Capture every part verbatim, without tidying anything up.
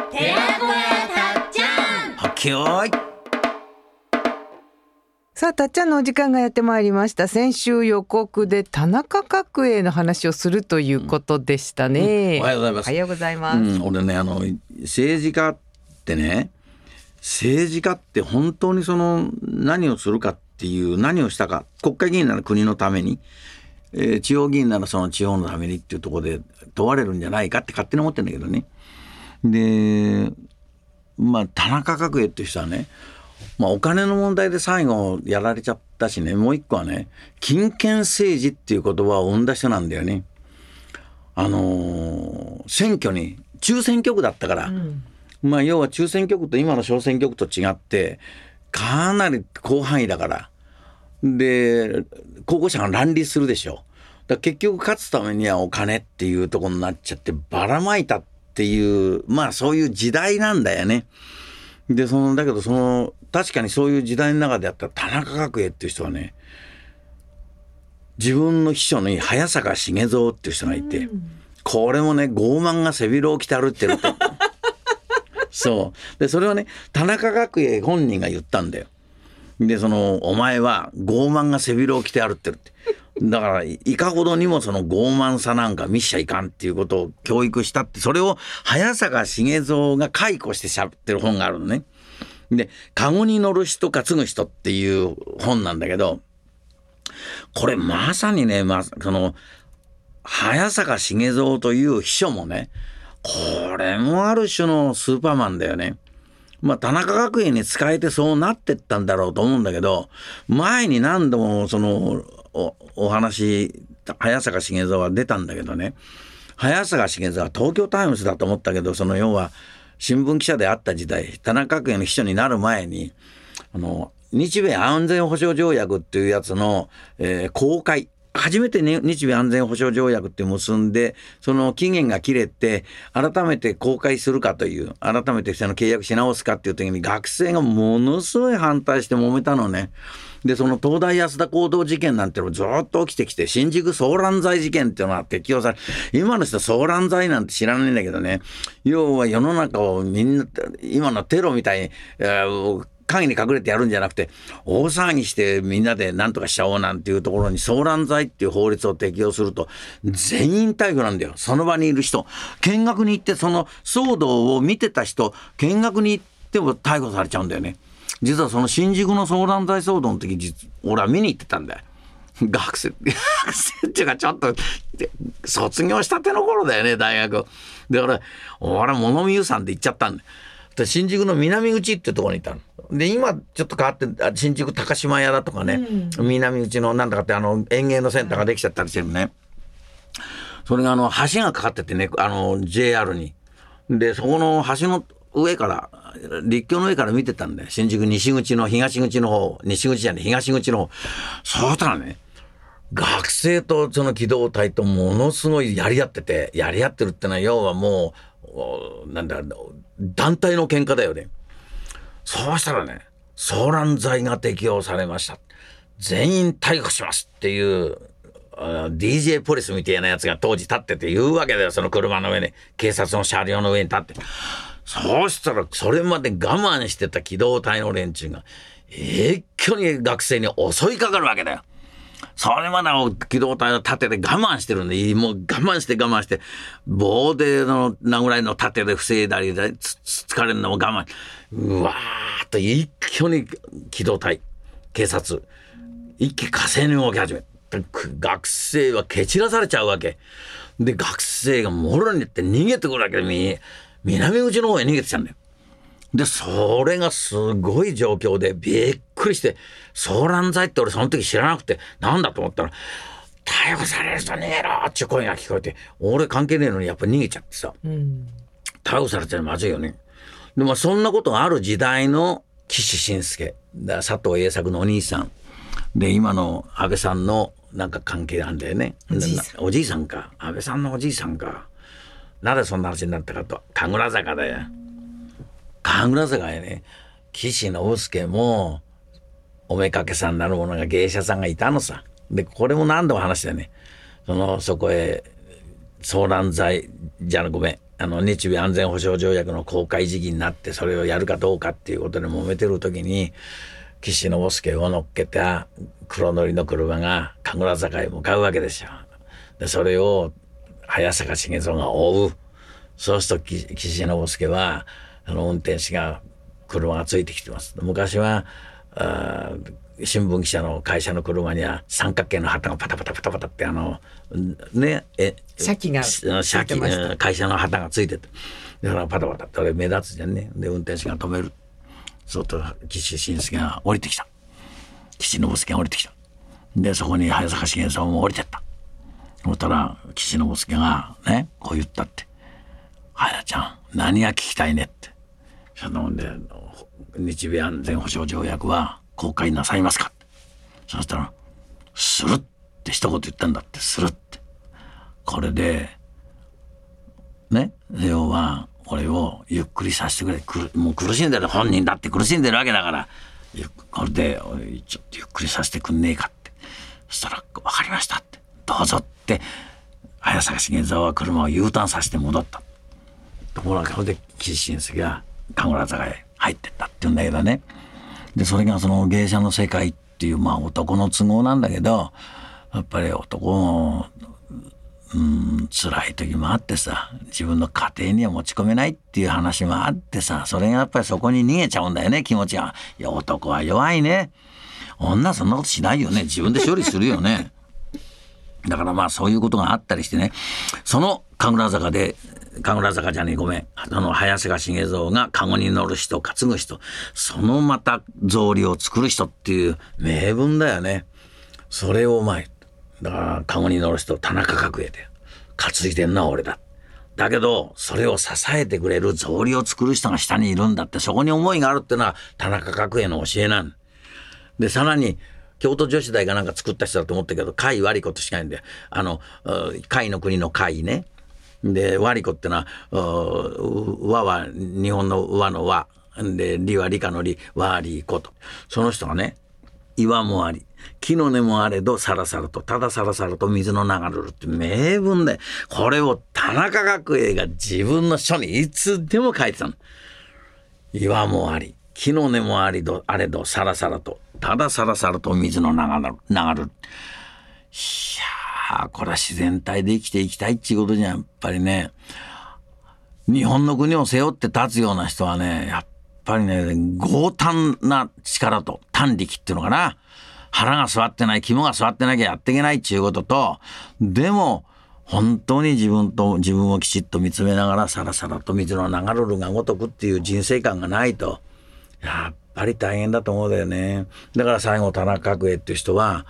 寺子屋たっちゃん。 はっけよーい。 さあ、たっちゃんのお時間がやってまいりました。先週予告で田中角栄の話をするということでしたね、 うん、おはようございます。 おはようございます、 うん、俺ね、あの政治家ってね、政治家って本当にその何をするかっていう、何をしたか、国会議員なら国のために、えー、地方議員ならその地方のためにっていうところで問われるんじゃないかって勝手に思ってるんだけどね。で、まあ田中角栄っていう人はね、まあ、お金の問題で最後やられちゃったしね、もう一個はね、金権政治っていう言葉を生んだ人なんだよね。あのー、選挙に中選挙区だったから、うん、まあ要は中選挙区と今の小選挙区と違ってかなり広範囲だから、で候補者が乱立するでしょ。だから結局勝つためにはお金っていうところになっちゃってばらまいたっていう、まあそういう時代なんだよね。でそのだけどその確かにそういう時代の中であった田中角栄っていう人はね、自分の秘書に早坂茂蔵っていう人がいて、うん、これもね傲慢が背広を着て歩ってるってそうでそれはね田中角栄本人が言ったんだよ。でそのお前は傲慢が背広を着て歩ってるってだからいかほどにもその傲慢さなんか見しちゃいかんっていうことを教育したって、それを早坂茂蔵が解雇してしゃべってる本があるのね。でカゴに乗る人担ぐ人っていう本なんだけど、これまさにね、まあ、その早坂茂蔵という秘書もね、これもある種のスーパーマンだよね。まあ田中角栄に仕えてそうなってったんだろうと思うんだけど、前に何度もそのお, お話早坂茂蔵は出たんだけどね、早坂茂蔵は東京タイムズだと思ったけど、その要は新聞記者であった時代、田中角栄の秘書になる前にあの日米安全保障条約っていうやつの、えー、公開、初めて、ね、日米安全保障条約って結んで、その期限が切れて改めて公開するかという、改めてその契約し直すかっていう時に学生がものすごい反対して揉めたのね。でその東大安田講堂事件なんてのもずっと起きてきて、新宿騒乱罪事件っていうのは適用され、今の人騒乱罪なんて知らないんだけどね、要は世の中をみんな今のテロみたいに、えー影に隠れてやるんじゃなくて大騒ぎしてみんなで何とかしちゃおうなんていうところに騒乱罪っていう法律を適用すると全員逮捕なんだよ。その場にいる人、見学に行ってその騒動を見てた人、見学に行っても逮捕されちゃうんだよね。実はその新宿の騒乱罪騒動の時、実俺は見に行ってたんだよ。学生学生っていうかちょっと卒業したての頃だよね、大学で。俺俺物見湯さんで行っちゃったんだよ。新宿の南口ってところにいたので、今ちょっと変わって新宿高島屋だとかね、うん、南口のなんだかってあの園芸のセンターができちゃったりしてるね。それがあの橋がかかっててね、あの ジェイアール に。でそこの橋の上から陸橋の上から見てたんだよ。新宿西口の東口の方、西口じゃね東口の方。そうしたらね、学生とその機動隊とものすごいやり合ってて、やり合ってるってのは要はもうなんだ団体の喧嘩だよね。そうしたらね、騒乱罪が適用されました。全員逮捕しますっていう ディージェー ポリスみたいなやつが当時立ってて言うわけだよ。その車の上に、警察の車両の上に立って。そうしたらそれまで我慢してた機動隊の連中が一挙に学生に襲いかかるわけだよ。それまで機動隊の盾で我慢してるんで、もう我慢して我慢して、棒での殴られの盾で防いだりでつつつかれるのも我慢、うわーっと一挙に機動隊、警察一気火星に動き始め、学生は蹴散らされちゃうわけで、学生がもろにって逃げてくるわけで、南口の方へ逃げてきたんだよ。でそれがすごい状況でびっくりして、騒乱罪って俺その時知らなくてなんだと思ったら、逮捕される人逃げろって声が聞こえて、俺関係ねえのにやっぱ逃げちゃってさ、うん、逮捕されてるのまずいよね。でもそんなことがある時代の岸信介だ、佐藤栄作のお兄さんで、今の安倍さんのなんか関係なんだよね。おじいさん、おじいさんか、安倍さんのおじいさんか。なぜそんな話になったかと、神楽坂だよ。神楽坂へね、岸信介もおめかけさんなるものが芸者さんがいたのさ。でこれも何度も話してね、そのそこへ騒乱罪じゃごめんあの日米安全保障条約の公開時期になってそれをやるかどうかっていうことで揉めてる時に岸信介を乗っけた黒乗りの車が神楽坂へ向かうわけですよ。でそれを早坂茂蔵が追う。そうすると岸信介はあの運転手が車がついてきてます。昔はあ新聞記者の会社の車には三角形の旗がパタパタパタパタってあのねえ車機がついてました。 会社の旗がついててだからパタパタってあれ目立つじゃんね。で運転手が止める。そうと岸信介が降りてきた。岸信介が降りてきた。でそこに早坂茂さんも降りてった。そしたら岸信介がねこう言ったって。早ちゃん何が聞きたいねって。そんなもんで日米安全保障条約は公開なさいますかって。そしたらするって一言言ったんだって。するってこれでね要は俺をゆっくりさせてくれ。くもう苦しんでる本人だって苦しんでるわけだからこれでちょっとゆっくりさせてくんねえかって。そしたら分かりましたってどうぞって早坂茂蔵は車を U ターンさせて戻った。ところがそれで岸信介が神楽坂へ入ってったって言うんだけどね。でそれがその芸者の世界っていうまあ男の都合なんだけどやっぱり男もうん辛い時もあってさ自分の家庭には持ち込めないっていう話もあってさそれがやっぱりそこに逃げちゃうんだよね気持ちが。いや男は弱いね。女はそんなことしないよね。自分で処理するよね。だからまあそういうことがあったりしてねその神楽坂で神楽坂じゃねえごめんあの早坂茂蔵が籠に乗る人担ぐ人そのまた草履を作る人っていう名分だよね。それを前だから籠に乗る人田中角栄で担いでんのは俺だ。だけどそれを支えてくれる草履を作る人が下にいるんだってそこに思いがあるっていうのは田中角栄の教えなんで。さらに京都女子大がなんか作った人だと思ったけど甲斐割子としかないんであの甲斐の国の甲斐ね。で割子ってのは和は日本の和の和で理は理科の理和理子とその人がね岩もあり木の根もあれどさらさらとたださらさらと水の流れるって名文でこれを田中角栄が自分の書にいつでも書いてたの。岩もあり木の根もありどあれどさらさらとたださらさらと水の流れる流れる。いやーこれは自然体で生きていきたいっていうことじゃやっぱりね日本の国を背負って立つような人はねやっぱりね強胆な力と胆力っていうのかな腹が据わってない肝が据わってなきゃやっていけないっていうこととでも本当に自分と自分をきちっと見つめながらさらさらと水の流れるがごとくっていう人生観がないとやっぱり大変だと思うんだよね。だから最後田中角栄っていう人は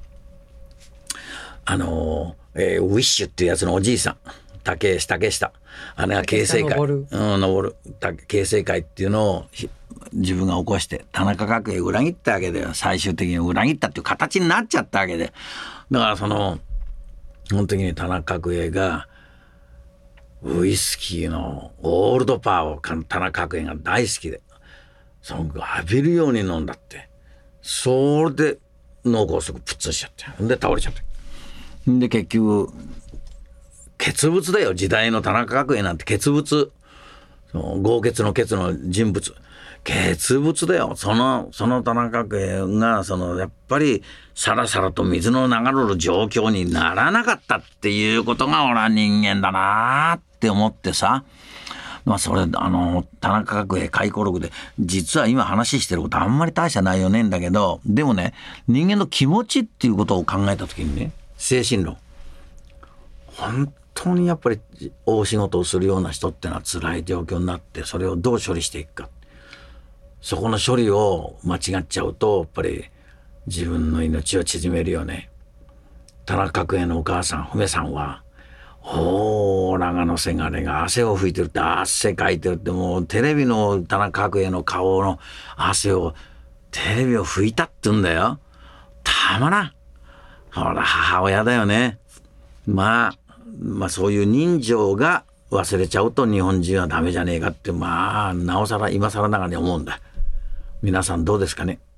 あの、えー、ウィッシュっていうやつのおじいさん竹下竹下あれが形成会登る、 うん、登る形成会っていうのを自分が起こして田中角栄裏切ったわけで最終的に裏切ったっていう形になっちゃったわけでだからそのその時に田中角栄がウイスキーのオールドパワーを田中角栄が大好きでその浴びるように飲んだってそれで脳梗塞プッツンしちゃってで倒れちゃってで結局傑物だよ時代の田中角栄なんて傑物豪傑の傑の人物傑物だよ。そのその田中角栄がそのやっぱりさらさらと水の流れる状況にならなかったっていうことが俺は人間だなって思ってさまあそれあの田中角栄回顧録で実は今話してることあんまり大した内容ねえんだけどでもね人間の気持ちっていうことを考えた時にね精神論本当にやっぱり大仕事をするような人ってのは辛い状況になってそれをどう処理していくかそこの処理を間違っちゃうとやっぱり自分の命を縮めるよね。田中角栄のお母さん梅さんはほー長野せがれが汗を拭いてるって汗かいてるってもうテレビの田中角栄の顔の汗をテレビを拭いたって言うんだよ。たまらんほら母親だよね。まあまあそういう人情が忘れちゃうと日本人はダメじゃねえかってまあなおさら今更ながらに思うんだ。皆さんどうですかね。